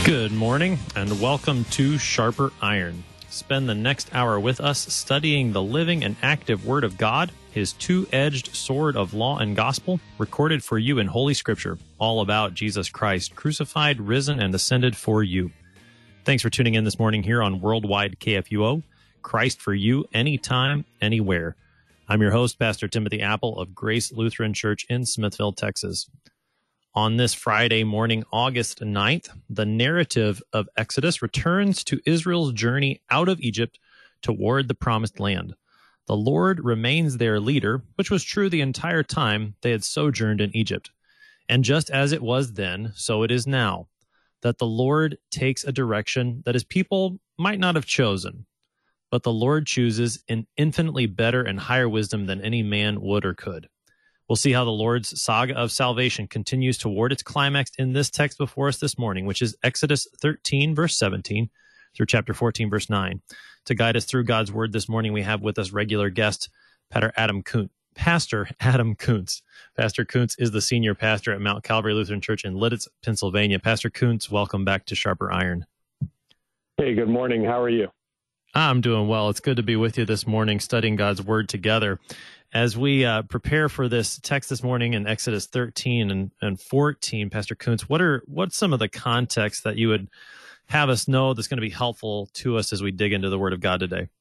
Good morning and welcome to Sharper Iron. Spend the next hour with us studying the living and active Word of God, His two-edged sword of law and gospel, recorded for you in Holy Scripture, all about Jesus Christ, crucified, risen, and ascended for you. Thanks for tuning in this morning here on Worldwide KFUO, Christ for you, anytime, anywhere. I'm your host, Pastor Timothy Apple of Grace Lutheran Church in Smithville, Texas. On this Friday morning, August 9th, the narrative of Exodus returns to Israel's journey out of Egypt toward the Promised Land. The Lord remains their leader, which was true the entire time they had sojourned in Egypt. And just as it was then, so it is now, that the Lord takes a direction that his people might not have chosen, but the Lord chooses in infinitely better and higher wisdom than any man would or could. We'll see how the Lord's saga of salvation continues toward its climax in this text before us this morning, which is Exodus 13, verse 17, through chapter 14, verse 9. To guide us through God's word this morning, we have with us regular guest, Pastor Adam Kuntz. Pastor Kuntz is the senior pastor at Mount Calvary Lutheran Church in Lititz, Pennsylvania. Pastor Kuntz, welcome back to Sharper Iron. Hey, good morning. How are you? I'm doing well. It's good to be with you this morning, studying God's word together. As we prepare for this text this morning in Exodus 13 and 14, Pastor Kuntz, what's some of the context that you would have us know that's going to be helpful to us as we dig into the Word of God today?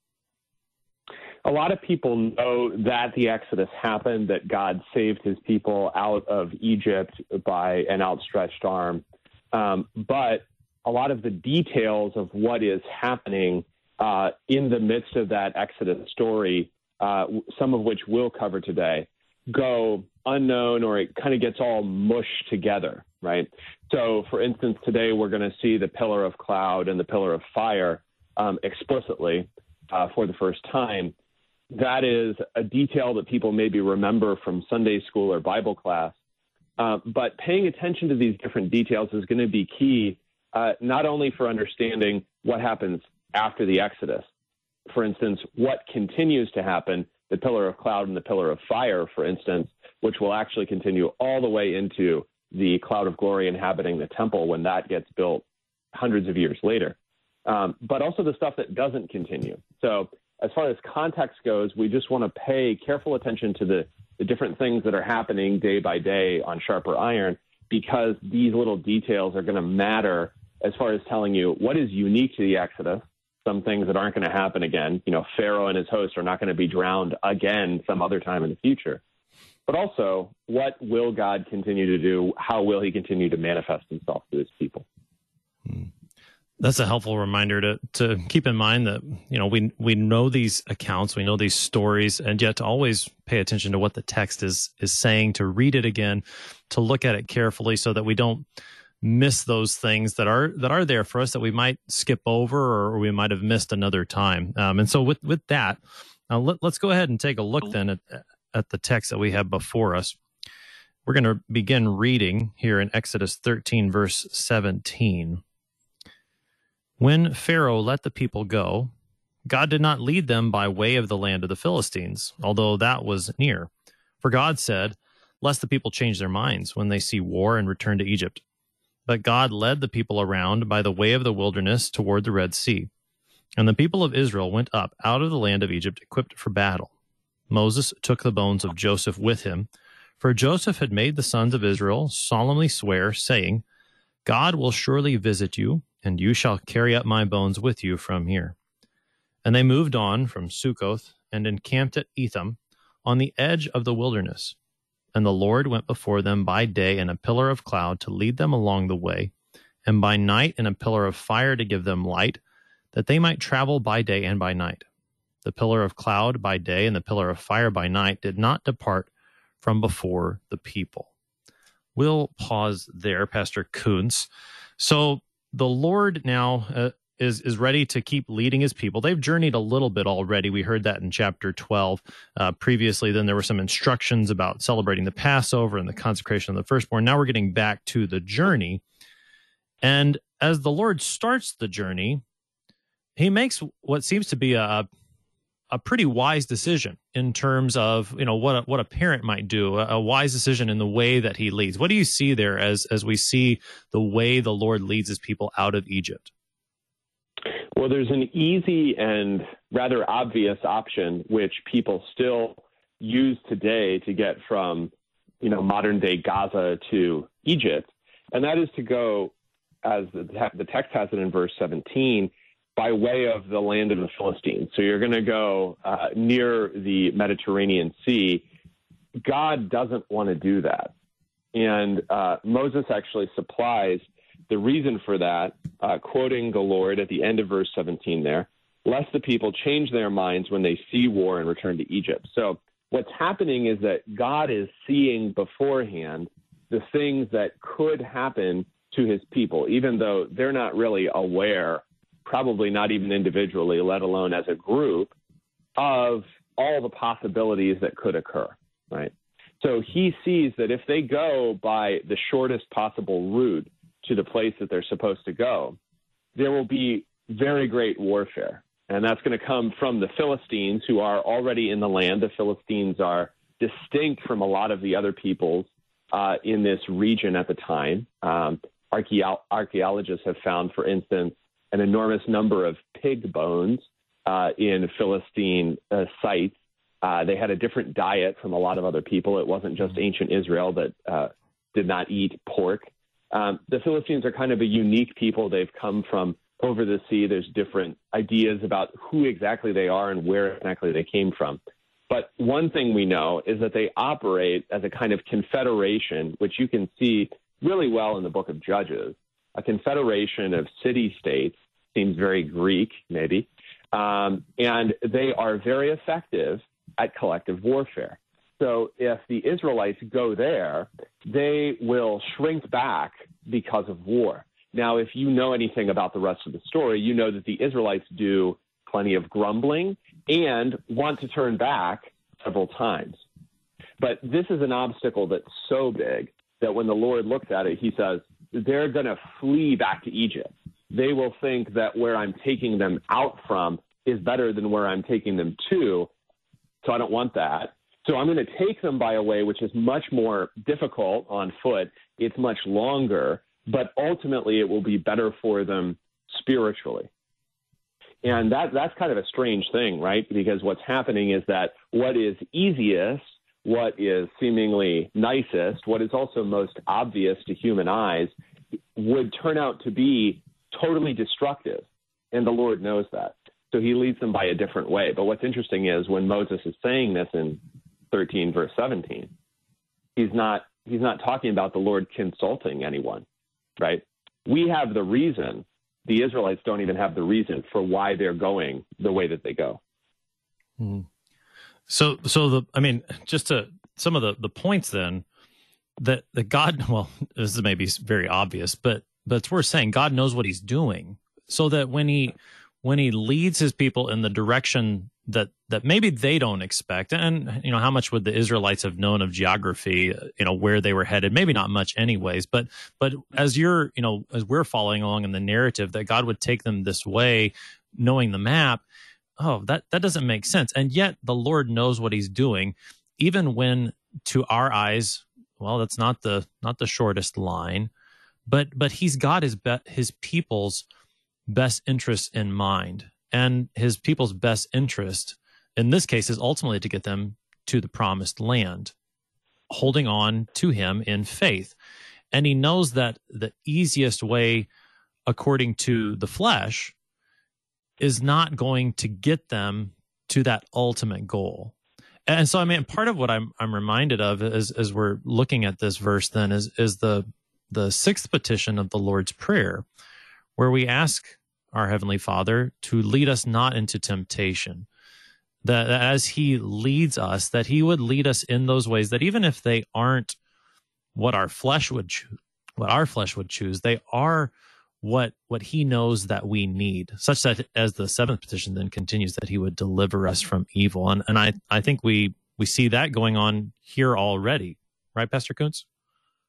A lot of people know that the Exodus happened, that God saved his people out of Egypt by an outstretched arm. But a lot of the details of what is happening in the midst of that Exodus story, some of which we'll cover today, go unknown, or it kind of gets all mushed together, right? So, for instance, today we're going to see the pillar of cloud and the pillar of fire explicitly for the first time. That is a detail that people maybe remember from Sunday school or Bible class. But paying attention to these different details is going to be key, not only for understanding what happens after the Exodus. For instance, what continues to happen, the pillar of cloud and the pillar of fire, for instance, which will actually continue all the way into the cloud of glory inhabiting the temple when that gets built hundreds of years later. But also the stuff that doesn't continue. So as far as context goes, we just want to pay careful attention to the different things that are happening day by day on Sharper Iron, because these little details are going to matter as far as telling you what is unique to the Exodus, some things that aren't going to happen again. You know, Pharaoh and his hosts are not going to be drowned again some other time in the future. But also, what will God continue to do? How will he continue to manifest himself to his people? That's a helpful reminder to keep in mind that, you know, we know these accounts, we know these stories, and yet to always pay attention to what the text is saying, to read it again, to look at it carefully so that we don't miss those things that are there for us that we might skip over or we might have missed another time. And so with that, let's go ahead and take a look then at the text that we have before us. We're going to begin reading here in Exodus 13, verse 17. When Pharaoh let the people go, God did not lead them by way of the land of the Philistines, although that was near. For God said, lest the people change their minds when they see war and return to Egypt. But God led the people around by the way of the wilderness toward the Red Sea. And the people of Israel went up out of the land of Egypt equipped for battle. Moses took the bones of Joseph with him, for Joseph had made the sons of Israel solemnly swear, saying, God will surely visit you, and you shall carry up my bones with you from here. And they moved on from Succoth and encamped at Etham on the edge of the wilderness. And the Lord went before them by day in a pillar of cloud to lead them along the way, and by night in a pillar of fire to give them light, that they might travel by day and by night. The pillar of cloud by day and the pillar of fire by night did not depart from before the people. We'll pause there, Pastor Kuntz. So the Lord now is ready to keep leading his people. They've journeyed a little bit already. We heard that in chapter 12 previously. Then there were some instructions about celebrating the Passover and the consecration of the firstborn. Now we're getting back to the journey. And as the Lord starts the journey, he makes what seems to be a a pretty wise decision in terms of, what a parent might do, a wise decision in the way that he leads. What do you see there as we see the way the Lord leads his people out of Egypt? Well, there's an easy and rather obvious option, which people still use today to get from, modern day Gaza to Egypt. And that is to go, as the text has it in verse 17, by way of the land of the Philistines. So you're going to go near the Mediterranean Sea. God doesn't want to do that. And Moses actually supplies the reason for that, quoting the Lord at the end of verse 17 there, lest the people change their minds when they see war and return to Egypt. So what's happening is that God is seeing beforehand the things that could happen to his people, even though they're not really aware, probably not even individually, let alone as a group, of all the possibilities that could occur, right? So he sees that if they go by the shortest possible route to the place that they're supposed to go, there will be very great warfare. And that's going to come from the Philistines, who are already in the land. The Philistines are distinct from a lot of the other peoples in this region at the time. Archaeologists have found, for instance, an enormous number of pig bones in Philistine sites. They had a different diet from a lot of other people. It wasn't just ancient Israel that did not eat pork. The Philistines are kind of a unique people. They've come from over the sea. There's different ideas about who exactly they are and where exactly they came from. But one thing we know is that they operate as a kind of confederation, which you can see really well in the book of Judges. A confederation of city-states, seems very Greek, maybe, and they are very effective at collective warfare. So if the Israelites go there, they will shrink back because of war. Now, if you know anything about the rest of the story, you know that the Israelites do plenty of grumbling and want to turn back several times. But this is an obstacle that's so big that when the Lord looks at it, he says, they're going to flee back to Egypt. They will think that where I'm taking them out from is better than where I'm taking them to, so I don't want that. So I'm going to take them by a way which is much more difficult on foot. It's much longer, but ultimately it will be better for them spiritually. And that's kind of a strange thing, right? Because what's happening is that what is easiest, what is seemingly nicest, what is also most obvious to human eyes, would turn out to be totally destructive. And the Lord knows that. So he leads them by a different way. But what's interesting is when Moses is saying this in 13, verse 17, he's not talking about the Lord consulting anyone, right? We have the reason. The Israelites don't even have the reason for why they're going the way that they go. Mm. So just to some of the points then that God, well, this is maybe very obvious, but it's worth saying God knows what he's doing, so that when he leads his people in the direction that maybe they don't expect, and how much would the Israelites have known of geography, where they were headed? Maybe not much anyways, but as as we're following along in the narrative that God would take them this way, knowing the map, that doesn't make sense. And yet the Lord knows what he's doing, even when to our eyes, well, that's not the shortest line, but he's got his people's best interests in mind. And his people's best interest in this case is ultimately to get them to the promised land, holding on to him in faith. And he knows that the easiest way, according to the flesh, is not going to get them to that ultimate goal. And so, part of what I'm reminded of as we're looking at this verse then is the sixth petition of the Lord's Prayer, where we ask our Heavenly Father to lead us not into temptation, that as he leads us, that he would lead us in those ways that even if they aren't what our flesh would choose, they are what he knows that we need, such that as the seventh petition then continues, that he would deliver us from evil. And I think we see that going on here already, right, Pastor Kuntz?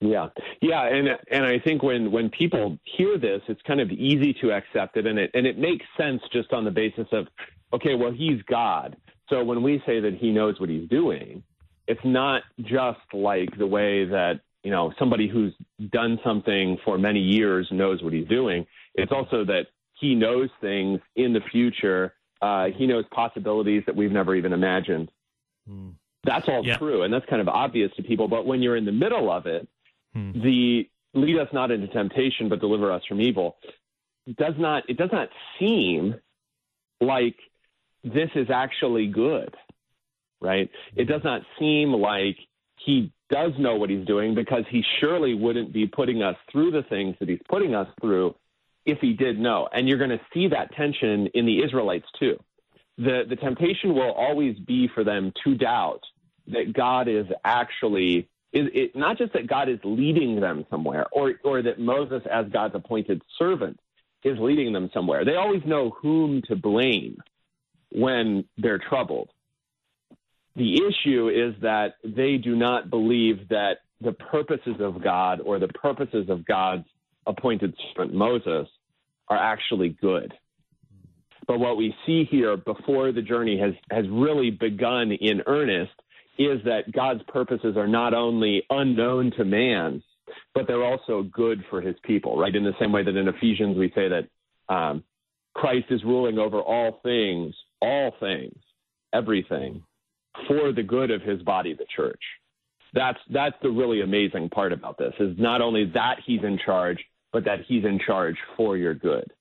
Yeah, and I think when people hear this, it's kind of easy to accept it, and it makes sense just on the basis of, okay, well, he's God. So when we say that he knows what he's doing, it's not just like the way that, somebody who's done something for many years knows what he's doing. It's also that he knows things in the future. He knows possibilities that we've never even imagined. That's all true, and that's kind of obvious to people. But when you're in the middle of it, the lead us not into temptation, but deliver us from evil, it does not seem like this is actually good, right? It does not seem like he does know what he's doing, because he surely wouldn't be putting us through the things that he's putting us through if he did know. And you're going to see that tension in the Israelites too. The temptation will always be for them to doubt that God is actually, not just that God is leading them somewhere, or that Moses, as God's appointed servant, is leading them somewhere. They always know whom to blame when they're troubled. The issue is that they do not believe that the purposes of God or the purposes of God's appointed servant Moses are actually good. But what we see here before the journey has really begun in earnest is that God's purposes are not only unknown to man, but they're also good for his people, right? In the same way that in Ephesians we say that Christ is ruling over all things, everything, for the good of his body, the church. That's the really amazing part about this, is not only that he's in charge, but that he's in charge for your good.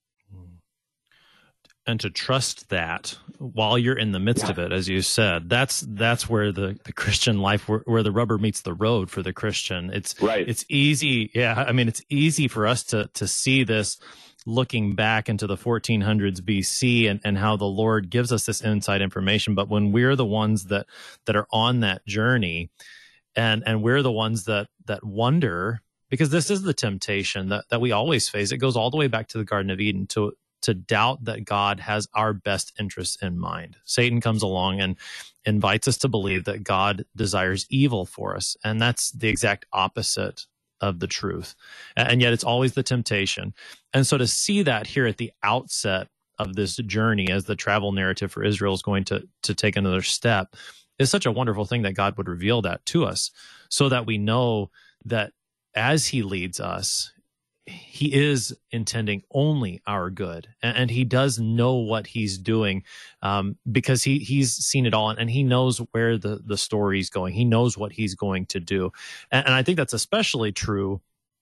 And to trust that while you're in the midst of it, as you said, that's where the Christian life, where the rubber meets the road for the Christian. It's right. It's easy. Yeah. I mean, it's easy for us to see this looking back into the 1400s BC and how the Lord gives us this inside information. But when we're the ones that are on that journey, and we're the ones that wonder, because this is the temptation that we always face. It goes all the way back to the Garden of Eden, to doubt that God has our best interests in mind. Satan comes along and invites us to believe that God desires evil for us. And that's the exact opposite of the truth. And yet it's always the temptation. And so to see that here at the outset of this journey, as the travel narrative for Israel is going to take another step, is such a wonderful thing that God would reveal that to us, so that we know that as he leads us, he is intending only our good, and he does know what he's doing, because he's seen it all, and he knows where the story's going. He knows what he's going to do. And I think that's especially true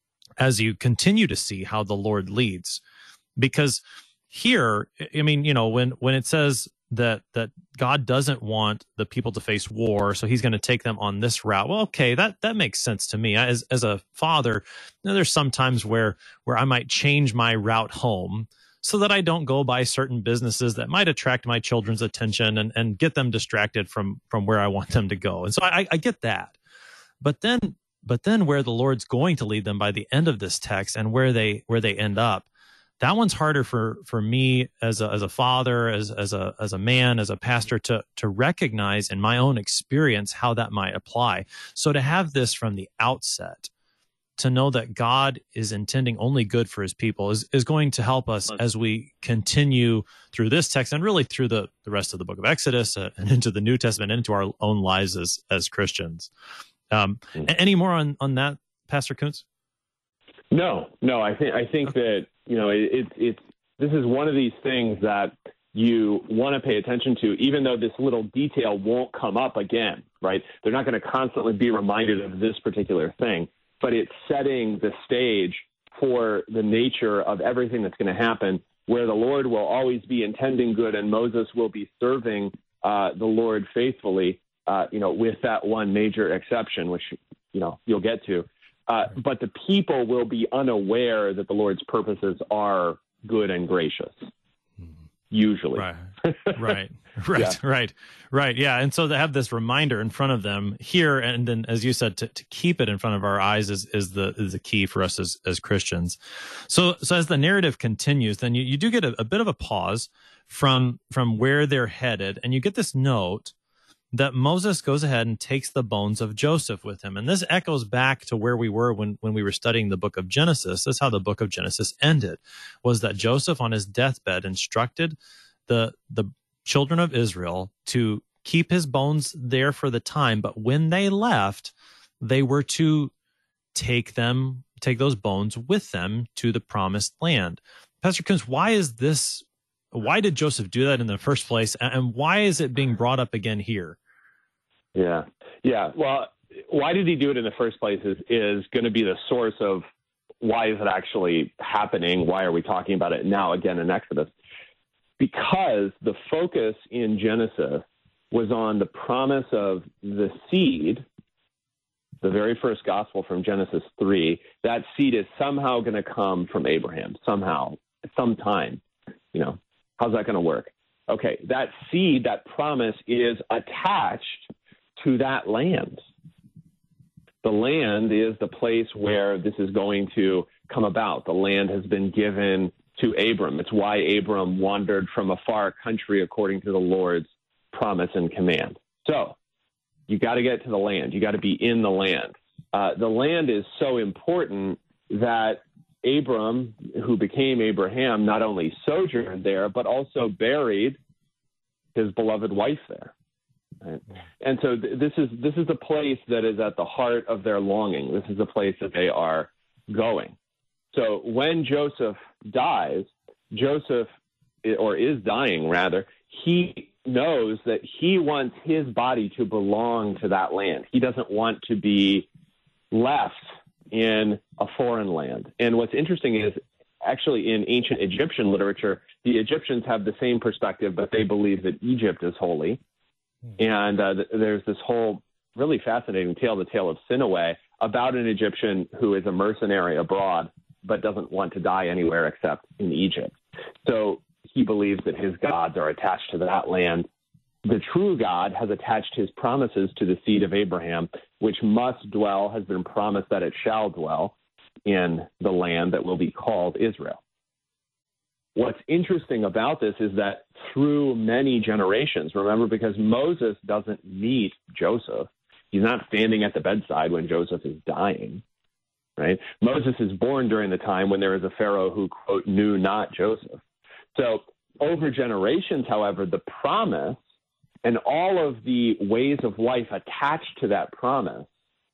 as you continue to see how the Lord leads, because here, I mean, when it says that God doesn't want the people to face war, so he's going to take them on this route. Well, okay, that makes sense to me. As a father, there's some times where I might change my route home so that I don't go by certain businesses that might attract my children's attention and get them distracted from where I want them to go. And so I get that. But then where the Lord's going to lead them by the end of this text, and where they end up, that one's harder for me as a father, as a man, as a pastor to recognize in my own experience how that might apply. So to have this from the outset, to know that God is intending only good for his people, is going to help us as we continue through this text, and really through the rest of the book of Exodus, and into the New Testament, and into our own lives as Christians. Any more on that, Pastor Kuntz? No. I think that this is one of these things that you want to pay attention to, even though this little detail won't come up again, right? They're not going to constantly be reminded of this particular thing, but it's setting the stage for the nature of everything that's going to happen, where the Lord will always be intending good, and Moses will be serving the Lord faithfully, with that one major exception, which, you'll get to. But the people will be unaware that the Lord's purposes are good and gracious, usually. Right. Yeah. And so to have this reminder in front of them here, and then, as you said, to keep it in front of our eyes is the key for us as Christians. So as the narrative continues, then you do get a bit of a pause from where they're headed, and you get this note that Moses goes ahead and takes the bones of Joseph with him. And this echoes back to where we were when we were studying the book of Genesis. That's how the book of Genesis ended, was that Joseph on his deathbed instructed the children of Israel to keep his bones there for the time, but when they left, they were to take those bones with them to the promised land. Pastor Kunz, why did Joseph do that in the first place, and why is it being brought up again here? Yeah. Well, why did he do it in the first place is going to be the source of why is it actually happening? Why are we talking about it now again in Exodus? Because the focus in Genesis was on the promise of the seed, the very first gospel from Genesis 3. That seed is somehow going to come from Abraham, somehow, sometime. How's that going to work? Okay, that seed, that promise is attached to that land. The land is the place where this is going to come about. The land has been given to Abram. It's why Abram wandered from a far country according to the Lord's promise and command. So you got to get to the land. You got to be in the land. The land is so important that Abram, who became Abraham, not only sojourned there, but also buried his beloved wife there. Right? And so this is the place that is at the heart of their longing. This is the place that they are going. So when Joseph dies, is dying rather, he knows that he wants his body to belong to that land. He doesn't want to be left in a foreign land. And what's interesting is actually in ancient Egyptian literature, the Egyptians have the same perspective, but they believe that Egypt is holy. And there's this whole really fascinating tale, the tale of Sinaway, about an Egyptian who is a mercenary abroad, but doesn't want to die anywhere except in Egypt. So he believes that his gods are attached to that land. The true God has attached his promises to the seed of Abraham, which must dwell, has been promised that it shall dwell in the land that will be called Israel. What's interesting about this is that through many generations, remember, because Moses doesn't meet Joseph, he's not standing at the bedside when Joseph is dying, right? Moses is born during the time when there is a Pharaoh who, quote, knew not Joseph. So over generations, however, the promise and all of the ways of life attached to that promise,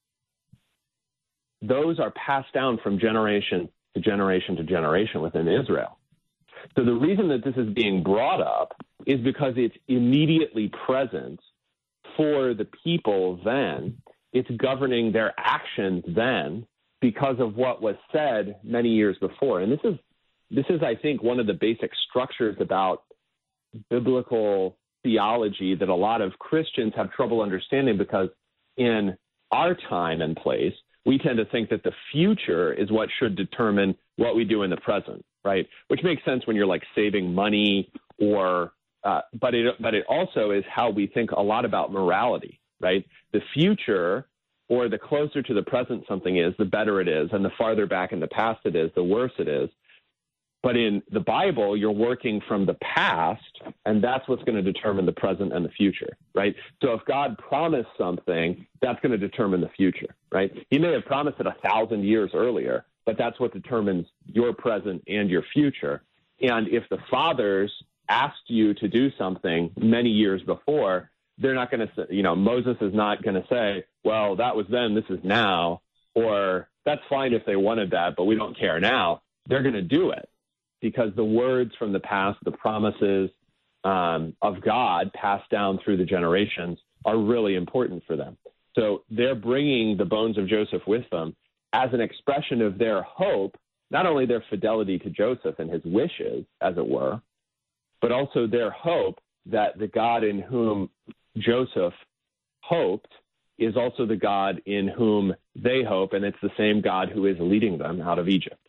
those are passed down from generation to generation to generation within Israel. So the reason that this is being brought up is because it's immediately present for the people then. It's governing their actions then because of what was said many years before. And this is, I think, one of the basic structures about biblical theology that a lot of Christians have trouble understanding, because in our time and place, we tend to think that the future is what should determine what we do in the present, right? Which makes sense when you're like saving money or, but it also is how we think a lot about morality, right? The future, or the closer to the present something is, the better it is. And the farther back in the past it is, the worse it is. But in the Bible, you're working from the past, and that's what's going to determine the present and the future, right? So if God promised something, that's going to determine the future, right? He may have promised it 1,000 years earlier, but that's what determines your present and your future. And if the fathers asked you to do something many years before, they're not going to say, Moses is not going to say, well, that was then, this is now, or that's fine if they wanted that, but we don't care now. They're going to do it, because the words from the past, the promises of God passed down through the generations are really important for them. So they're bringing the bones of Joseph with them as an expression of their hope, not only their fidelity to Joseph and his wishes, as it were, but also their hope that the God in whom Joseph hoped is also the God in whom they hope, and it's the same God who is leading them out of Egypt.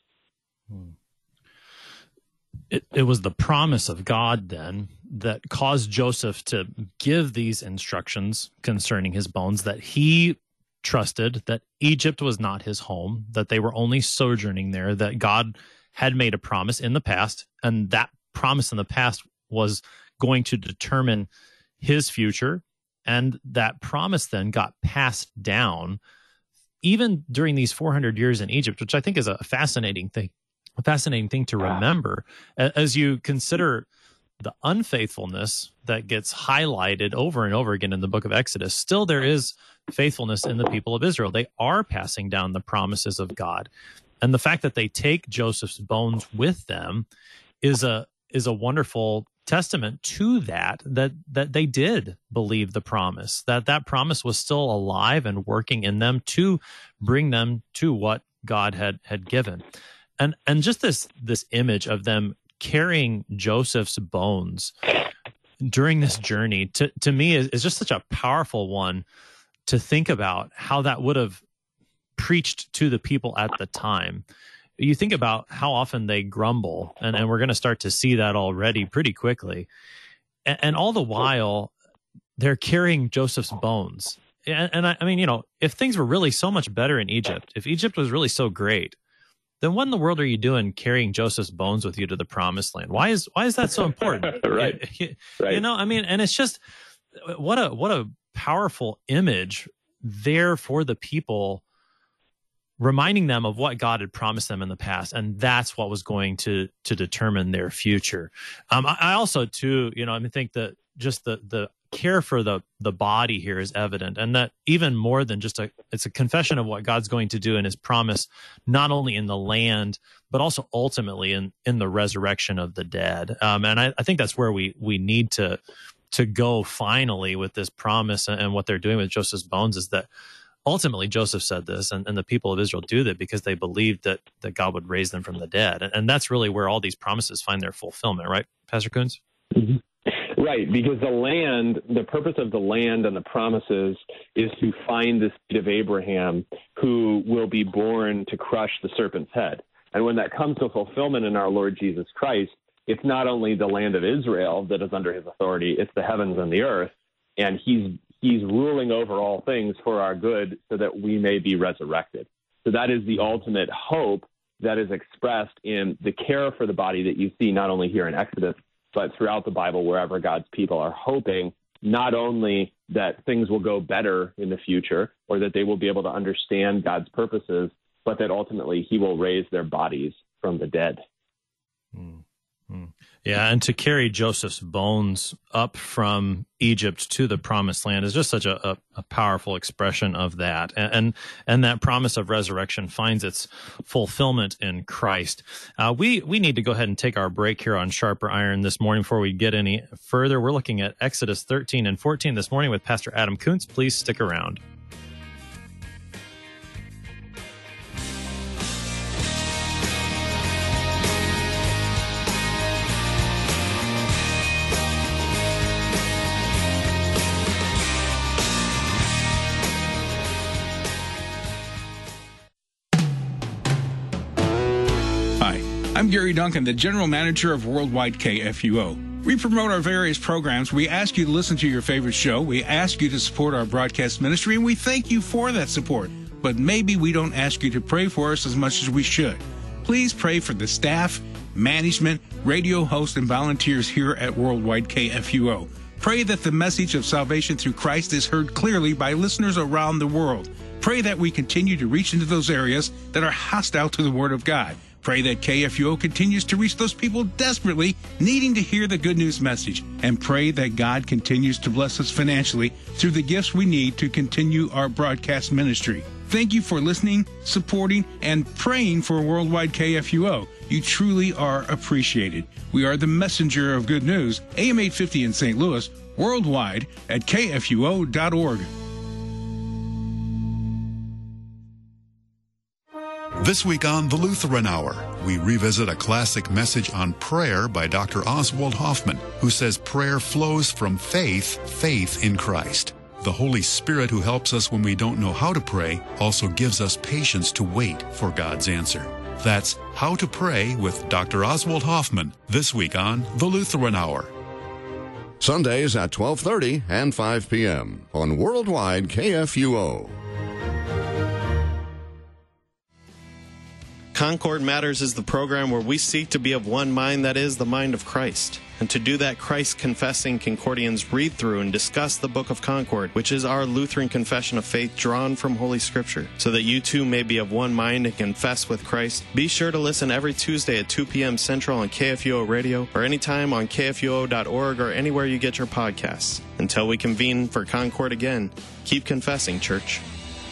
It was the promise of God then that caused Joseph to give these instructions concerning his bones, that he trusted that Egypt was not his home, that they were only sojourning there, that God had made a promise in the past, and that promise in the past was going to determine his future And that promise then got passed down even during these 400 years in Egypt, which I think is a fascinating thing to remember as you consider the unfaithfulness that gets highlighted over and over again in the book of Exodus. Still, there is faithfulness in the people of Israel. They are passing down the promises of God. And the fact that they take Joseph's bones with them is a wonderful testament to that they did believe the promise, that promise was still alive and working in them to bring them to what God had given. And just this image of them carrying Joseph's bones during this journey to me is just such a powerful one to think about how that would have preached to the people at the time. You think about how often they grumble, and we're going to start to see that already pretty quickly. And all the while, they're carrying Joseph's bones. And I mean, if things were really so much better in Egypt, if Egypt was really so great, then what in the world are you doing carrying Joseph's bones with you to the promised land? Why is that so important? Right. Right. I mean, and it's just what a powerful image there for the people, reminding them of what God had promised them in the past, and that's what was going to determine their future. I also too, think that just the care for the body here is evident, and that even more than just it's a confession of what God's going to do in His promise, not only in the land but also ultimately in the resurrection of the dead. And I think that's where we need to go finally with this promise and what they're doing with Joseph's bones is that. Ultimately, Joseph said this, and the people of Israel do that because they believed that God would raise them from the dead. And that's really where all these promises find their fulfillment, right, Pastor Coons? Mm-hmm. Right, because the purpose of the land and the promises is to find the seed of Abraham who will be born to crush the serpent's head. And when that comes to fulfillment in our Lord Jesus Christ, it's not only the land of Israel that is under His authority, it's the heavens and the earth. And He's ruling over all things for our good so that we may be resurrected. So that is the ultimate hope that is expressed in the care for the body that you see not only here in Exodus, but throughout the Bible, wherever God's people are hoping not only that things will go better in the future or that they will be able to understand God's purposes, but that ultimately He will raise their bodies from the dead. Mm-hmm. Yeah, and to carry Joseph's bones up from Egypt to the promised land is just such a powerful expression of that. And that promise of resurrection finds its fulfillment in Christ. We need to go ahead and take our break here on Sharper Iron this morning before we get any further. We're looking at Exodus 13 and 14 this morning with Pastor Adam Koontz. Please stick around. I'm Gary Duncan, the General Manager of Worldwide KFUO. We promote our various programs. We ask you to listen to your favorite show. We ask you to support our broadcast ministry, and we thank you for that support. But maybe we don't ask you to pray for us as much as we should. Please pray for the staff, management, radio hosts, and volunteers here at Worldwide KFUO. Pray that the message of salvation through Christ is heard clearly by listeners around the world. Pray that we continue to reach into those areas that are hostile to the Word of God. Pray that KFUO continues to reach those people desperately needing to hear the good news message. And pray that God continues to bless us financially through the gifts we need to continue our broadcast ministry. Thank you for listening, supporting, and praying for Worldwide KFUO. You truly are appreciated. We are the messenger of good news, AM 850 in St. Louis, worldwide at kfuo.org. This week on The Lutheran Hour, we revisit a classic message on prayer by Dr. Oswald Hoffman, who says prayer flows from faith in Christ. The Holy Spirit who helps us when we don't know how to pray also gives us patience to wait for God's answer. That's How to Pray with Dr. Oswald Hoffman, this week on The Lutheran Hour. Sundays at 12:30 and 5 p.m. on Worldwide KFUO. Concord Matters is the program where we seek to be of one mind, that is, the mind of Christ. And to do that, Christ Confessing Concordians read through and discuss the Book of Concord, which is our Lutheran confession of faith drawn from Holy Scripture, so that you too may be of one mind and confess with Christ. Be sure to listen every Tuesday at 2 p.m. Central on KFUO Radio, or anytime on KFUO.org or anywhere you get your podcasts. Until we convene for Concord again, keep confessing, church.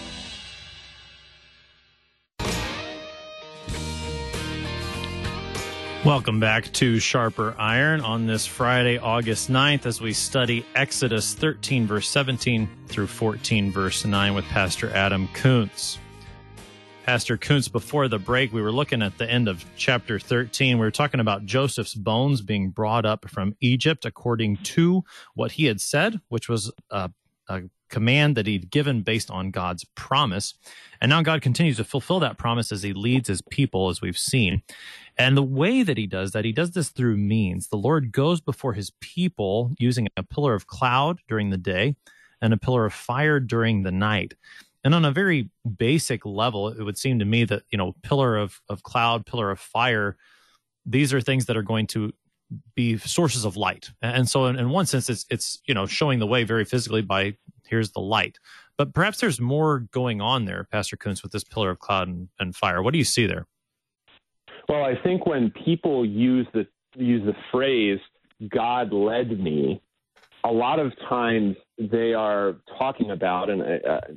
Welcome back to Sharper Iron on this Friday, August 9th, as we study Exodus 13, verse 17 through 14, verse 9 with Pastor Adam Kuntz. Pastor Kuntz, before the break, we were looking at the end of chapter 13. We were talking about Joseph's bones being brought up from Egypt according to what he had said, which was a command that he'd given based on God's promise. And now God continues to fulfill that promise as he leads his people, as we've seen. And the way that he does this through means. The Lord goes before his people using a pillar of cloud during the day and a pillar of fire during the night. And on a very basic level, it would seem to me that, pillar of cloud, pillar of fire, these are things that are going to be sources of light. And so in one sense, it's showing the way very physically by here's the light. But perhaps there's more going on there, Pastor Kuntz, with this pillar of cloud and fire. What do you see there? Well, I think when people use the phrase "God led me," a lot of times they are talking about, and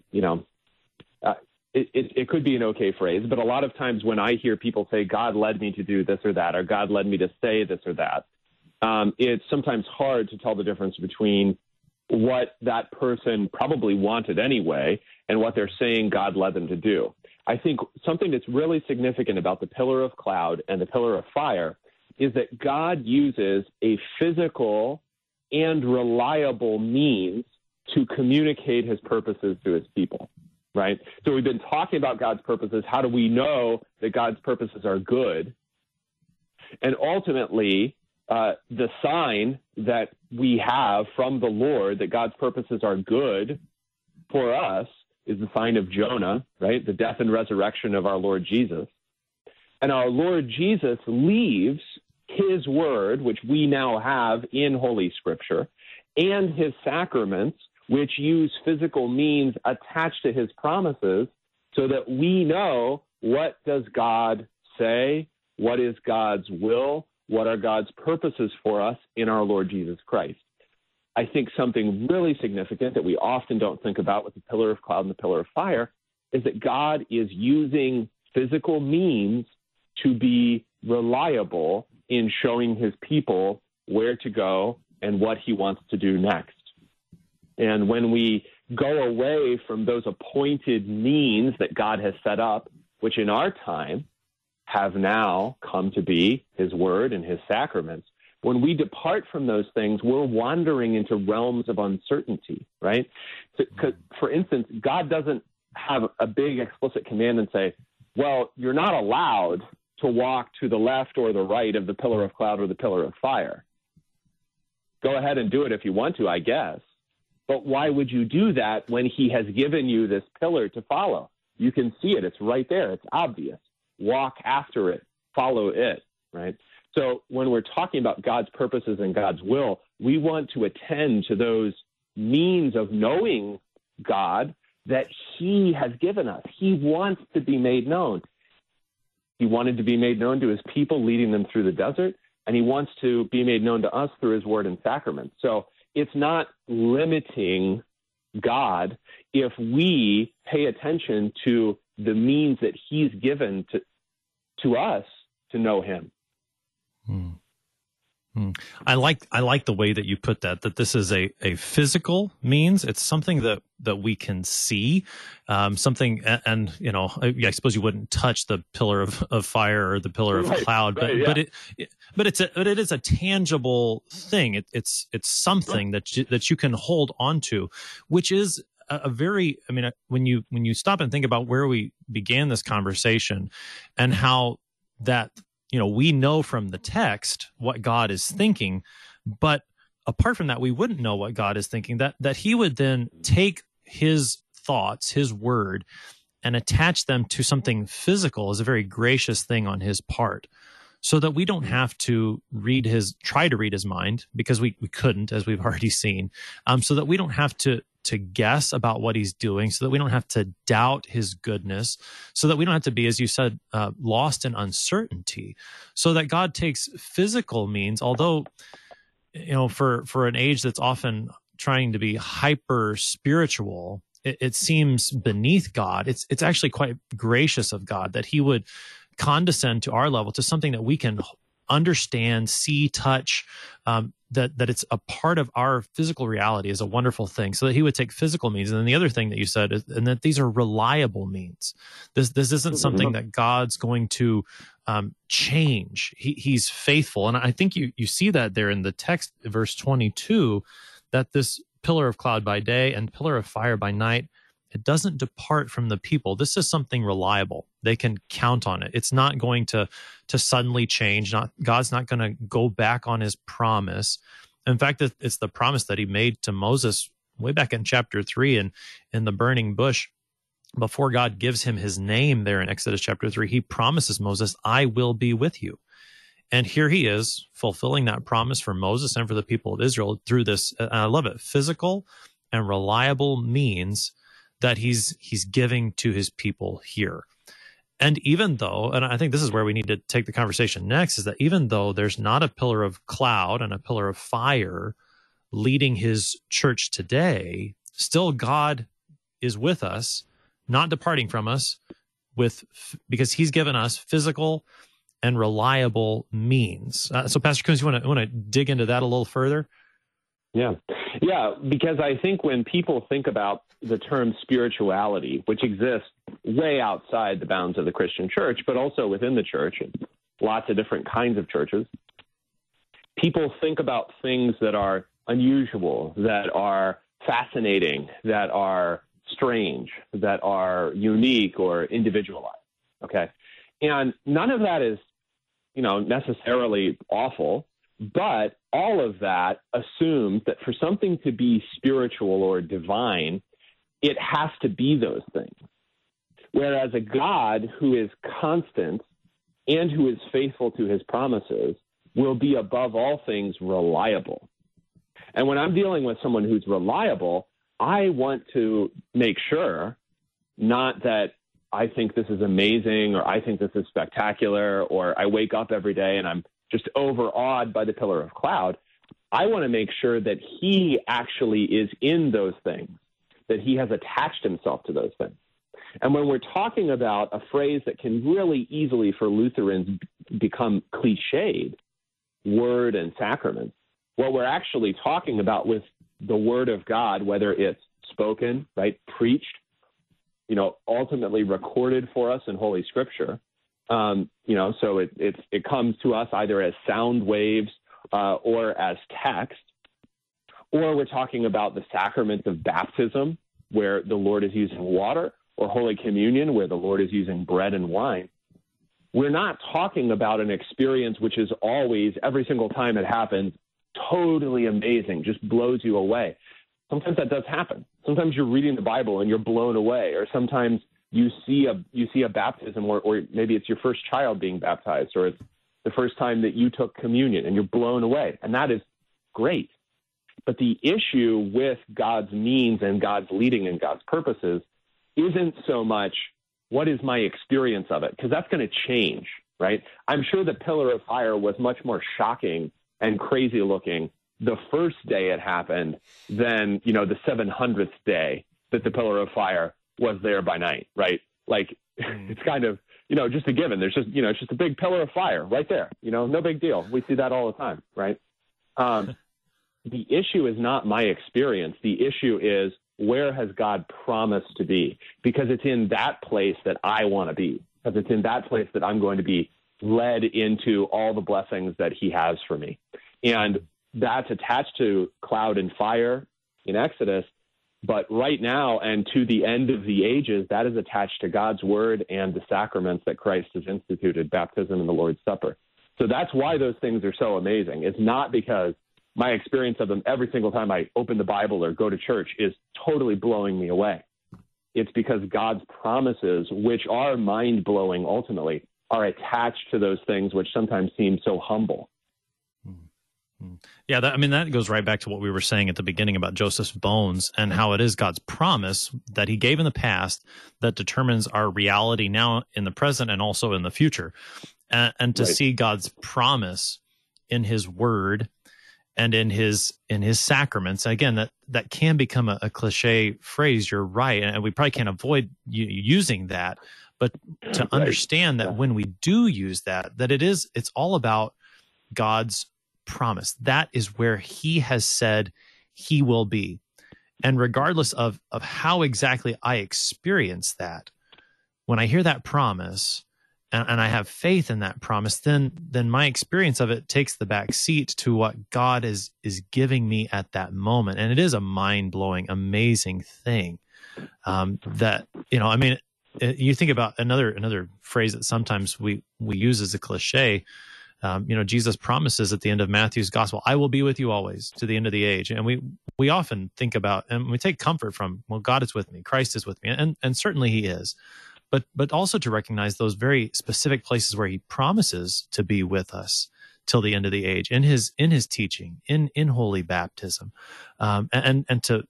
it could be an okay phrase, but a lot of times when I hear people say "God led me to do this or that," or "God led me to say this or that," it's sometimes hard to tell the difference between what that person probably wanted anyway and what they're saying God led them to do. I think something that's really significant about the pillar of cloud and the pillar of fire is that God uses a physical and reliable means to communicate his purposes to his people, right? So we've been talking about God's purposes. How do we know that God's purposes are good? And ultimately, the sign that we have from the Lord that God's purposes are good for us is the sign of Jonah, right? The death and resurrection of our Lord Jesus. And our Lord Jesus leaves his word, which we now have in Holy Scripture, and his sacraments, which use physical means attached to his promises, so that we know what does God say, what is God's will, what are God's purposes for us in our Lord Jesus Christ. I think something really significant that we often don't think about with the pillar of cloud and the pillar of fire is that God is using physical means to be reliable in showing his people where to go and what he wants to do next. And when we go away from those appointed means that God has set up, which in our time have now come to be his word and his sacraments, when we depart from those things, we're wandering into realms of uncertainty, right? So, for instance, God doesn't have a big explicit command and say, well, you're not allowed to walk to the left or the right of the pillar of cloud or the pillar of fire. Go ahead and do it if you want to, I guess. But why would you do that when he has given you this pillar to follow? You can see it. It's right there. It's obvious. Walk after it. Follow it, right? So when we're talking about God's purposes and God's will, we want to attend to those means of knowing God that he has given us. He wants to be made known. He wanted to be made known to his people, leading them through the desert, and he wants to be made known to us through his word and sacrament. So it's not limiting God if we pay attention to the means that he's given to us to know him. I like the way that you put that this is a physical means. It's something that we can see, something, and I suppose you wouldn't touch the pillar of fire or the pillar of cloud, but it is a tangible thing. It's something that you can hold on to, which is a very, when you stop and think about where we began this conversation and how that, we know from the text what God is thinking, but apart from that, we wouldn't know what God is thinking, that he would then take his thoughts, his word, and attach them to something physical is a very gracious thing on his part. so that we don't have to try to read his mind, because we couldn't, as we've already seen, so that we don't have to guess about what he's doing, so that we don't have to doubt his goodness, so that we don't have to be, as you said, lost in uncertainty, so that God takes physical means, although, for an age that's often trying to be hyper spiritual, it seems beneath God. It's actually quite gracious of God that he would condescend to our level, to something that we can understand, see, touch, that it's a part of our physical reality is a wonderful thing, so that he would take physical means. And then the other thing that you said is, and that these are reliable means. This isn't something that God's going to change. He's faithful. And I think you see that there in the text, verse 22, that this pillar of cloud by day and pillar of fire by night, it doesn't depart from the people. This is something reliable. They can count on it. It's not going to suddenly change. God's not going to go back on his promise. In fact, it's the promise that he made to Moses way back in chapter 3 and in the burning bush. Before God gives him his name there in Exodus chapter 3, he promises Moses, I will be with you. And here he is fulfilling that promise for Moses and for the people of Israel through this, and I love it, physical and reliable means that he's giving to his people here. And even though, and I think this is where we need to take the conversation next, is that even though there's not a pillar of cloud and a pillar of fire leading his church today, still God is with us, not departing from us, because he's given us physical and reliable means. So Pastor Coons, you want to dig into that a little further? Yeah, because I think when people think about the term spirituality, which exists way outside the bounds of the Christian church, but also within the church and lots of different kinds of churches, people think about things that are unusual, that are fascinating, that are strange, that are unique or individualized. Okay. And none of that is, necessarily awful, but all of that assumes that for something to be spiritual or divine, it has to be those things. Whereas a God who is constant and who is faithful to his promises will be above all things reliable. And when I'm dealing with someone who's reliable, I want to make sure not that I think this is amazing or I think this is spectacular or I wake up every day and I'm just overawed by the pillar of cloud. I want to make sure that he actually is in those things, that he has attached himself to those things. And when we're talking about a phrase that can really easily for Lutherans become cliched, word and sacrament, what we're actually talking about with the word of God, whether it's spoken, right, preached, ultimately recorded for us in Holy Scripture, so it comes to us either as sound waves or as text, or we're talking about the sacrament of baptism, where the Lord is using water, or Holy Communion, where the Lord is using bread and wine. We're not talking about an experience which is always, every single time it happens, totally amazing, just blows you away. Sometimes that does happen. Sometimes you're reading the Bible and you're blown away, or sometimes you see a baptism, or maybe it's your first child being baptized, or it's the first time that you took communion and you're blown away, and that is great. But the issue with God's means and God's leading and God's purposes isn't so much what is my experience of it, because that's going to change, right? I'm sure the pillar of fire was much more shocking and crazy looking the first day it happened than, the 700th day that the pillar of fire was there by night, right? Like, it's kind of, just a given. There's just, it's just a big pillar of fire right there, no big deal. We see that all the time, right? The issue is not my experience. The issue is, where has God promised to be? Because it's in that place that I want to be, because it's in that place that I'm going to be led into all the blessings that he has for me. And that's attached to cloud and fire in Exodus. But right now and to the end of the ages, that is attached to God's word and the sacraments that Christ has instituted, baptism and the Lord's Supper. So that's why those things are so amazing. It's not because my experience of them every single time I open the Bible or go to church is totally blowing me away. It's because God's promises, which are mind-blowing ultimately, are attached to those things, which sometimes seem so humble. Yeah, that goes right back to what we were saying at the beginning about Joseph's bones and how it is God's promise that he gave in the past that determines our reality now in the present and also in the future. And to see God's promise in his word and in his sacraments. Again, that can become a cliche phrase. You're right. And we probably can't avoid using that. But to understand that when we do use that it's all about God's promise. That is where he has said he will be. And regardless of how exactly I experience that, when I hear that promise and I have faith in that promise, then my experience of it takes the back seat to what God is giving me at that moment. And it is a mind-blowing, amazing thing that, you think about another phrase that sometimes we use as a cliche. Jesus promises at the end of Matthew's gospel, I will be with you always to the end of the age. And we often think about, and we take comfort from, well, God is with me, Christ is with me. And certainly he is, but also to recognize those very specific places where he promises to be with us till the end of the age in his teaching, in holy baptism. And to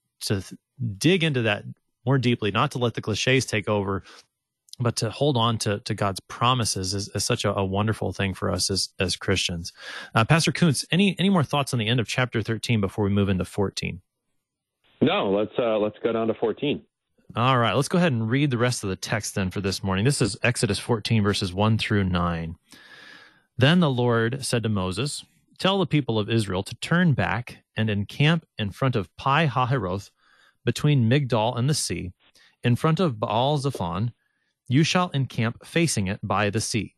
dig into that more deeply, not to let the cliches take over, but to hold on to God's promises is such a wonderful thing for us as Christians. Pastor Kuntz, any more thoughts on the end of chapter 13 before we move into 14? No, let's go down to 14. All right, let's go ahead and read the rest of the text then for this morning. This is Exodus 14, verses 1 through 9. Then the Lord said to Moses, tell the people of Israel to turn back and encamp in front of Pi Hahiroth, between Migdol and the sea, in front of Baal Zephon. You shall encamp facing it by the sea.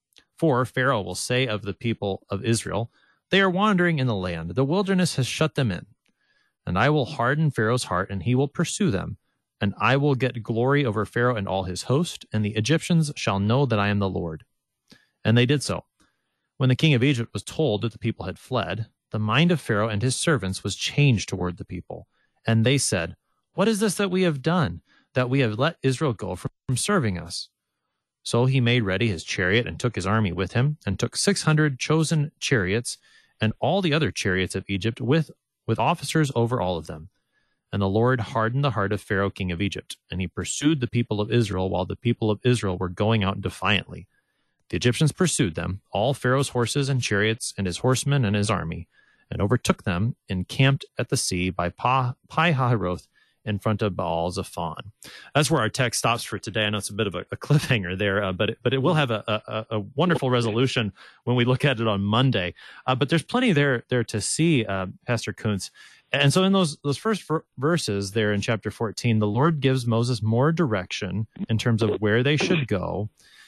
For Pharaoh will say of the people of Israel, they are wandering in the land. The wilderness has shut them in. And I will harden Pharaoh's heart, and he will pursue them. And I will get glory over Pharaoh and all his host, and the Egyptians shall know that I am the Lord. And they did so. When the king of Egypt was told that the people had fled, the mind of Pharaoh and his servants was changed toward the people. And they said, what is this that we have done, that we have let Israel go from serving us? So he made ready his chariot and took his army with him, and took 600 chosen chariots and all the other chariots of Egypt with officers over all of them. And the Lord hardened the heart of Pharaoh, king of Egypt, and he pursued the people of Israel while the people of Israel were going out defiantly. The Egyptians pursued them, all Pharaoh's horses and chariots and his horsemen and his army, and overtook them, encamped at the sea by Pi Hahiroth, in front of Baal Zephon. That's where our text stops for today. I know it's a bit of a cliffhanger there, but it will have a wonderful resolution when we look at it on Monday. But there's plenty there to see, Pastor Kuntz. And so in those first verses there in chapter 14, the Lord gives Moses more direction in terms of where they should go.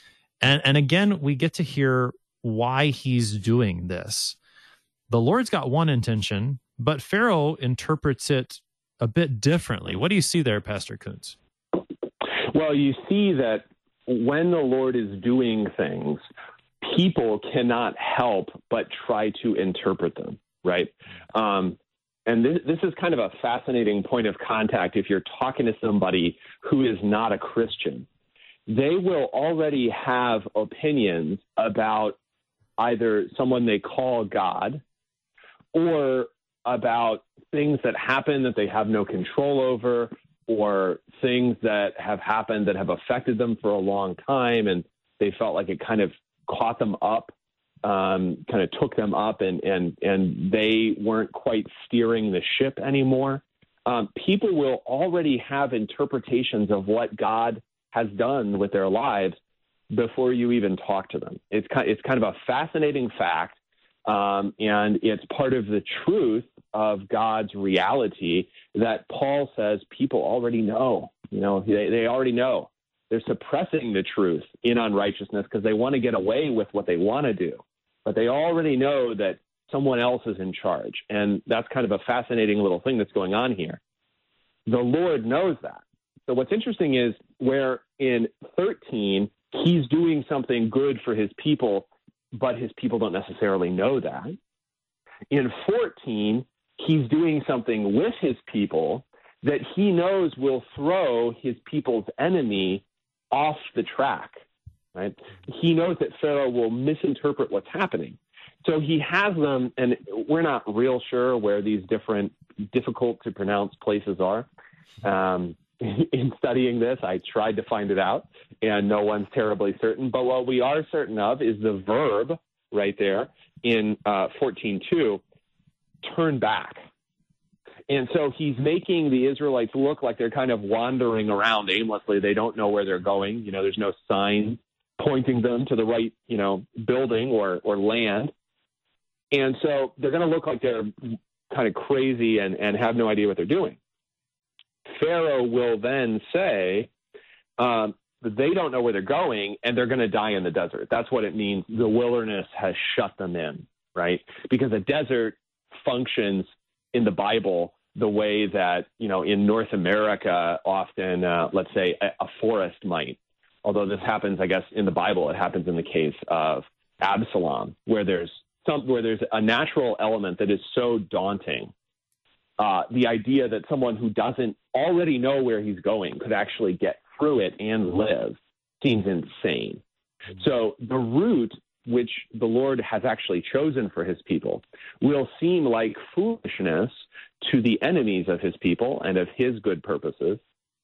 And again, we get to hear why he's doing this. The Lord's got one intention, but Pharaoh interprets it a bit differently. What do you see there, Pastor Kuntz? Well, you see that when the Lord is doing things, people cannot help but try to interpret them, right? And this is kind of a fascinating point of contact if you're talking to somebody who is not a Christian. They will already have opinions about either someone they call God or about things that happen that they have no control over, or things that have happened that have affected them for a long time, and they felt like it kind of caught them up, kind of took them up, and they weren't quite steering the ship anymore. People will already have interpretations of what God has done with their lives before you even talk to them. It's kind of a fascinating fact, and it's part of the truth of God's reality that Paul says people already know. You know, they already know. They're suppressing the truth in unrighteousness because they want to get away with what they want to do. But they already know that someone else is in charge. And that's kind of a fascinating little thing that's going on here. The Lord knows that. So what's interesting is where in 13, he's doing something good for his people, but his people don't necessarily know that. In 14, he's doing something with his people that he knows will throw his people's enemy off the track. right? He knows that Pharaoh will misinterpret what's happening. So he has them, and we're not real sure where these different difficult-to-pronounce places are. In studying this, I tried to find it out, and no one's terribly certain. But what we are certain of is the verb right there in 14:2, turn back. And so he's making the Israelites look like they're kind of wandering around aimlessly. They don't know where they're going. There's no sign pointing them to the right, building or land. And so they're going to look like they're kind of crazy and have no idea what they're doing. Pharaoh will then say they don't know where they're going, and they're going to die in the desert. That's what it means. The wilderness has shut them in, right? Because a desert functions in the Bible the way that, in North America, often, let's say, a forest might. Although this happens, I guess, in the Bible, it happens in the case of Absalom, where there's a natural element that is so daunting. The idea that someone who doesn't already know where he's going could actually get through it and live seems insane. So the route which the Lord has actually chosen for his people will seem like foolishness to the enemies of his people and of his good purposes.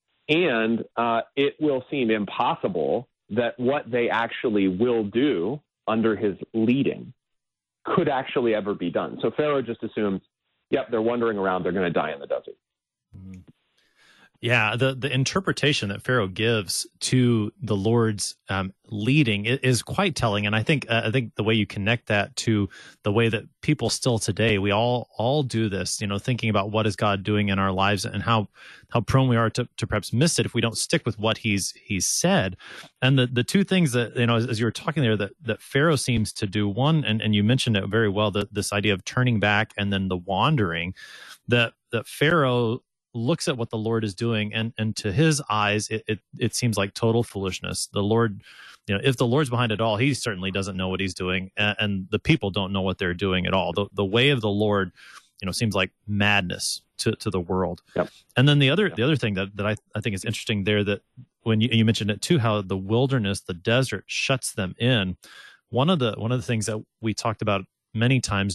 And it will seem impossible that what they actually will do under his leading could actually ever be done. So Pharaoh just assumes, yep, they're wandering around, they're going to die in the desert. Mm-hmm. Yeah, the interpretation that Pharaoh gives to the Lord's leading is quite telling, and I think the way you connect that to the way that people still today, we all do this, thinking about what is God doing in our lives and how prone we are to perhaps miss it if we don't stick with what he's said. And the two things that as you were talking there that Pharaoh seems to do, one, and you mentioned it very well, that this idea of turning back and then the wandering, that Pharaoh looks at what the Lord is doing, and to his eyes, it seems like total foolishness. The Lord, if the Lord's behind it all, he certainly doesn't know what he's doing, and the people don't know what they're doing at all. The way of the Lord, seems like madness to the world. Yep. And then the other thing that I think is interesting there, that when you mentioned it too, how the wilderness, the desert, shuts them in. One of the things that we talked about many times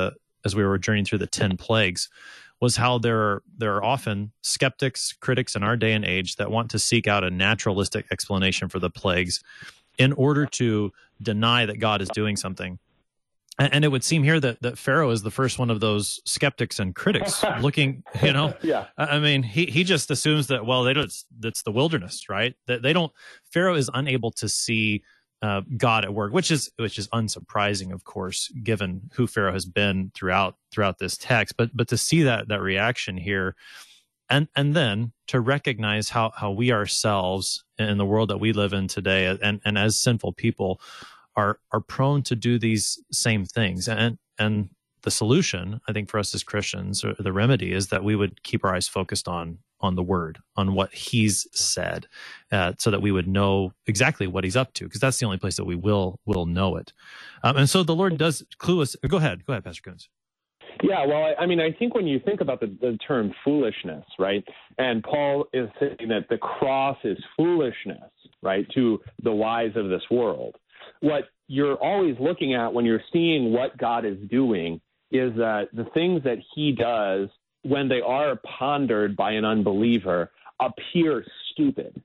as we were journeying through the 10 plagues was how there are often skeptics, critics in our day and age that want to seek out a naturalistic explanation for the plagues in order to deny that God is doing something. And it would seem here that Pharaoh is the first one of those skeptics and critics looking, Yeah. I mean, he just assumes that, well, that's the wilderness, right? That Pharaoh is unable to see God at work, which is unsurprising, of course, given who Pharaoh has been throughout this text. But to see that reaction here, and then to recognize how we ourselves in the world that we live in today, and as sinful people, are prone to do these same things. And the solution, I think, for us as Christians, or the remedy, is that we would keep our eyes focused on the word, on what he's said, so that we would know exactly what he's up to, because that's the only place that we will know it. And so the Lord does clue us. Go ahead, Pastor Coons. Yeah, well, I mean, I think when you think about the term foolishness, right, and Paul is saying that the cross is foolishness, right, to the wise of this world. What you're always looking at when you're seeing what God is doing is that the things that he does, when they are pondered by an unbeliever, appear stupid.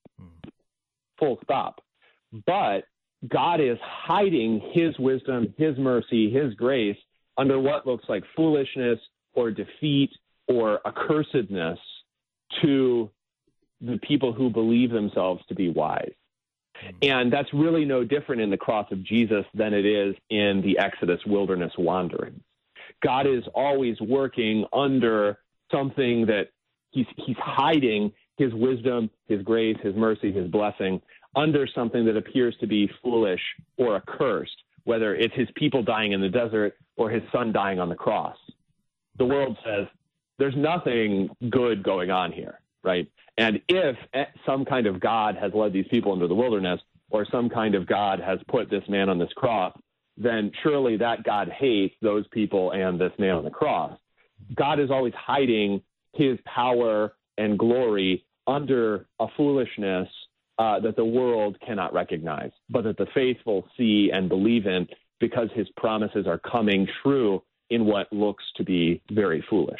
Full stop. But God is hiding his wisdom, his mercy, his grace under what looks like foolishness or defeat or accursedness to the people who believe themselves to be wise. And that's really no different in the cross of Jesus than it is in the Exodus wilderness wandering. God is always working under something that he's hiding his wisdom, his grace, his mercy, his blessing under something that appears to be foolish or accursed, whether it's his people dying in the desert or his son dying on the cross. The world says there's nothing good going on here, right? And if some kind of God has led these people into the wilderness, or some kind of God has put this man on this cross, then surely that God hates those people and this man on the cross. God is always hiding his power and glory under a foolishness that the world cannot recognize, but that the faithful see and believe in, because his promises are coming true in what looks to be very foolish.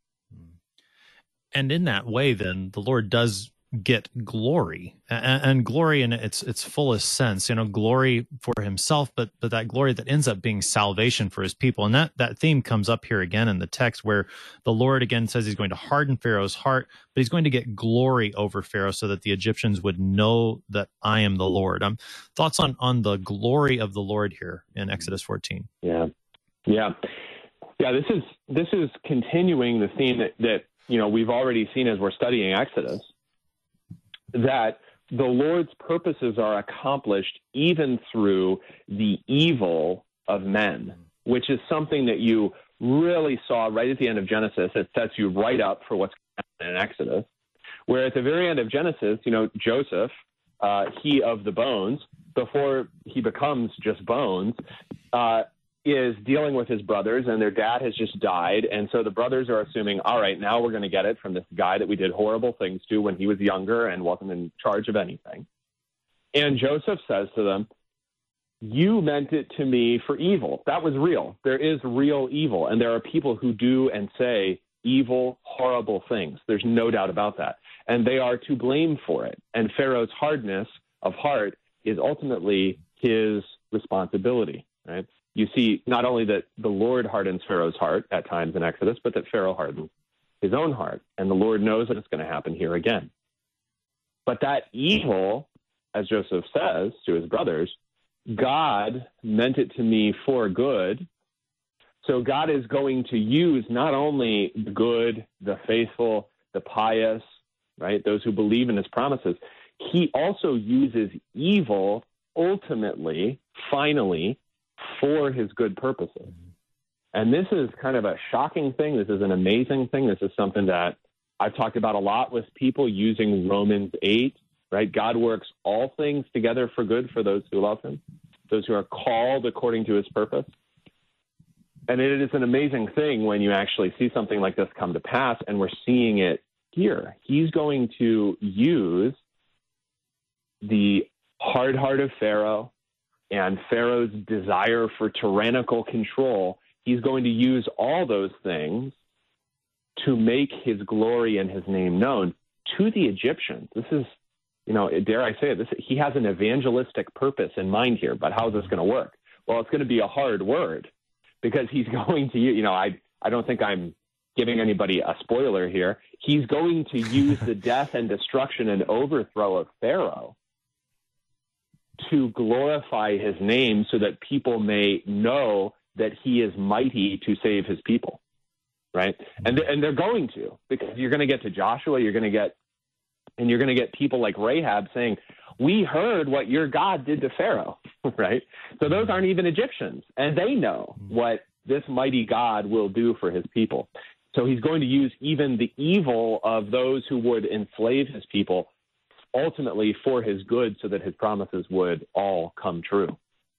And in that way, then, the Lord does get glory, and glory in its fullest sense, glory for himself, but that glory that ends up being salvation for his people. And that theme comes up here again in the text, where the Lord again says he's going to harden Pharaoh's heart, but he's going to get glory over Pharaoh so that the Egyptians would know that I am the Lord. Thoughts on the glory of the Lord here in Exodus 14? Yeah. This is continuing the theme that we've already seen as we're studying Exodus, that the Lord's purposes are accomplished even through the evil of men, which is something that you really saw right at the end of Genesis. It sets you right up for what's going to happen in Exodus, where at the very end of Genesis, Joseph, he of the bones, before he becomes just bones, is dealing with his brothers, and their dad has just died. And so the brothers are assuming, all right, now we're going to get it from this guy that we did horrible things to when he was younger and wasn't in charge of anything. And Joseph says to them, you meant it to me for evil. That was real. There is real evil. And there are people who do and say evil, horrible things. There's no doubt about that. And they are to blame for it. And Pharaoh's hardness of heart is ultimately his responsibility, right? You see not only that the Lord hardens Pharaoh's heart at times in Exodus, but that Pharaoh hardens his own heart. And the Lord knows that it's going to happen here again. But that evil, as Joseph says to his brothers, God meant it to me for good. So God is going to use not only the good, the faithful, the pious, right, those who believe in his promises. He also uses evil ultimately, finally, for his good purposes. And this is kind of a shocking thing. This is an amazing thing. This is something that I've talked about a lot with people using Romans 8, right? God works all things together for good for those who love him, those who are called according to his purpose. And it is an amazing thing when you actually see something like this come to pass, and we're seeing it here. He's going to use the hard heart of Pharaoh and Pharaoh's desire for tyrannical control. He's going to use all those things to make his glory and his name known to the Egyptians. This is, dare I say it, he has an evangelistic purpose in mind here, but how is this going to work? Well, it's going to be a hard word, because he's going to, I don't think I'm giving anybody a spoiler here. He's going to use the death and destruction and overthrow of Pharaoh to glorify his name, so that people may know that he is mighty to save his people, right? And they're going to, because you're going to get to Joshua, you're going to get people like Rahab saying, we heard what your God did to Pharaoh, right? So those aren't even Egyptians, and they know what this mighty God will do for his people. So he's going to use even the evil of those who would enslave his people ultimately for his good, so that his promises would all come true.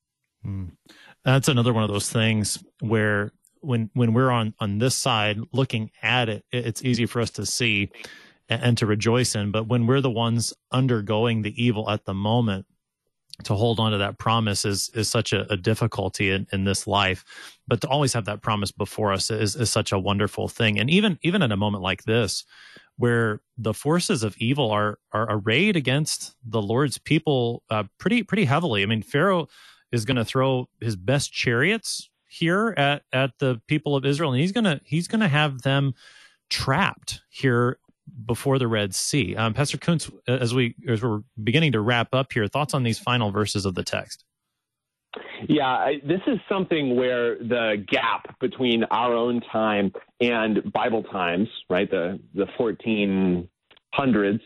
That's another one of those things where when we're on this side looking at it, it's easy for us to see and to rejoice in. But when we're the ones undergoing the evil at the moment, to hold on to that promise is such a difficulty in this life. But to always have that promise before us is such a wonderful thing. And even in a moment like this, where the forces of evil are arrayed against the Lord's people pretty heavily. I mean, Pharaoh is going to throw his best chariots here at the people of Israel, and he's gonna have them trapped here before the Red Sea. Pastor Kuntz, as we're beginning to wrap up here, thoughts on these final verses of the text? Yeah, this is something where the gap between our own time and Bible times, right, the 1400s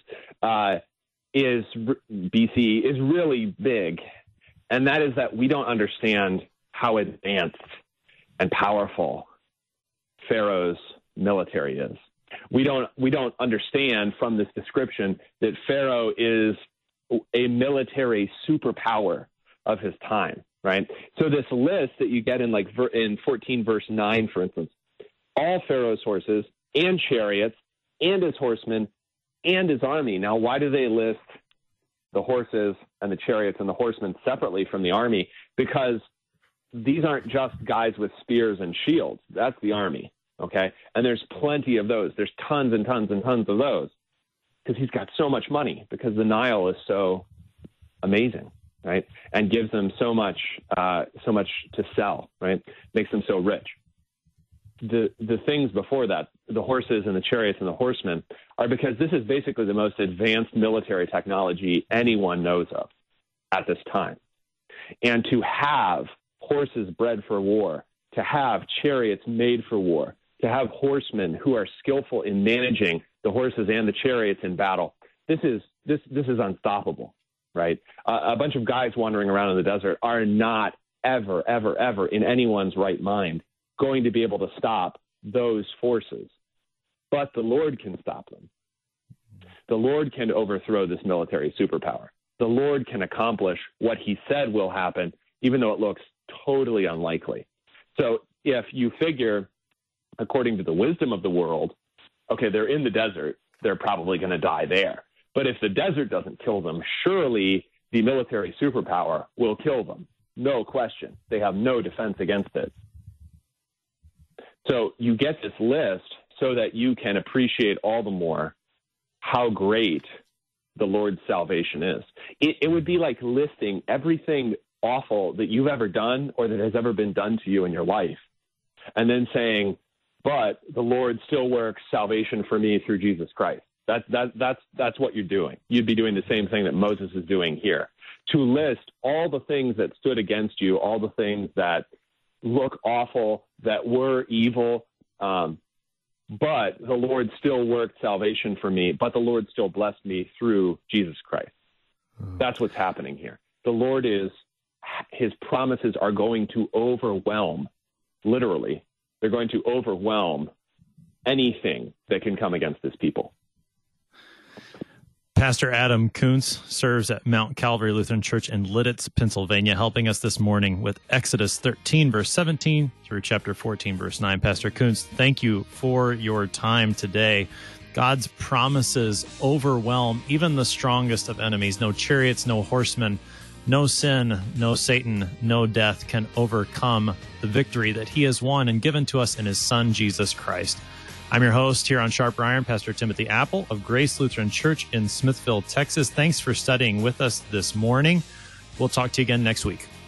is BC, is really big. And that is that we don't understand how advanced and powerful Pharaoh's military is. We don't understand from this description that Pharaoh is a military superpower of his time, right? So this list that you get in in 14 verse 9, for instance, all Pharaoh's horses and chariots and his horsemen and his army. Now, why do they list the horses and the chariots and the horsemen separately from the army, because these aren't just guys with spears and shields. That's the army, okay? And there's plenty of those. There's tons and tons and tons of those, because he's got so much money, because the Nile is so amazing, right? And gives them so much to sell, right? Makes them so rich. The things before that, the horses and the chariots and the horsemen, are because this is basically the most advanced military technology anyone knows of at this time. And to have horses bred for war, to have chariots made for war, to have horsemen who are skillful in managing the horses and the chariots in battle, this is unstoppable, right? A bunch of guys wandering around in the desert are not ever, ever, ever in anyone's right mind going to be able to stop those forces. But the Lord can stop them. The Lord can overthrow this military superpower. The Lord can accomplish what he said will happen, even though it looks totally unlikely. So if you figure, according to the wisdom of the world, okay, they're in the desert, they're probably going to die there. But if the desert doesn't kill them, surely the military superpower will kill them. No question. They have no defense against it. So you get this list so that you can appreciate all the more how great the Lord's salvation is. It would be like listing everything awful that you've ever done or that has ever been done to you in your life, and then saying, but the Lord still works salvation for me through Jesus Christ. That's what you're doing. You'd be doing the same thing that Moses is doing here. To list all the things that stood against you, all the things that look awful, that were evil, but the Lord still worked salvation for me, but the Lord still blessed me through Jesus Christ. That's what's happening here. The Lord his promises are going to overwhelm, literally, they're going to overwhelm anything that can come against this people. Pastor Adam Koontz serves at Mount Calvary Lutheran Church in Lidditz, Pennsylvania, helping us this morning with Exodus 13, verse 17 through chapter 14, verse 9. Pastor Koontz, thank you for your time today. God's promises overwhelm even the strongest of enemies. No chariots, no horsemen, no sin, no Satan, no death can overcome the victory that he has won and given to us in his Son, Jesus Christ. I'm your host here on Sharp Iron, Pastor Timothy Apple of Grace Lutheran Church in Smithville, Texas. Thanks for studying with us this morning. We'll talk to you again next week.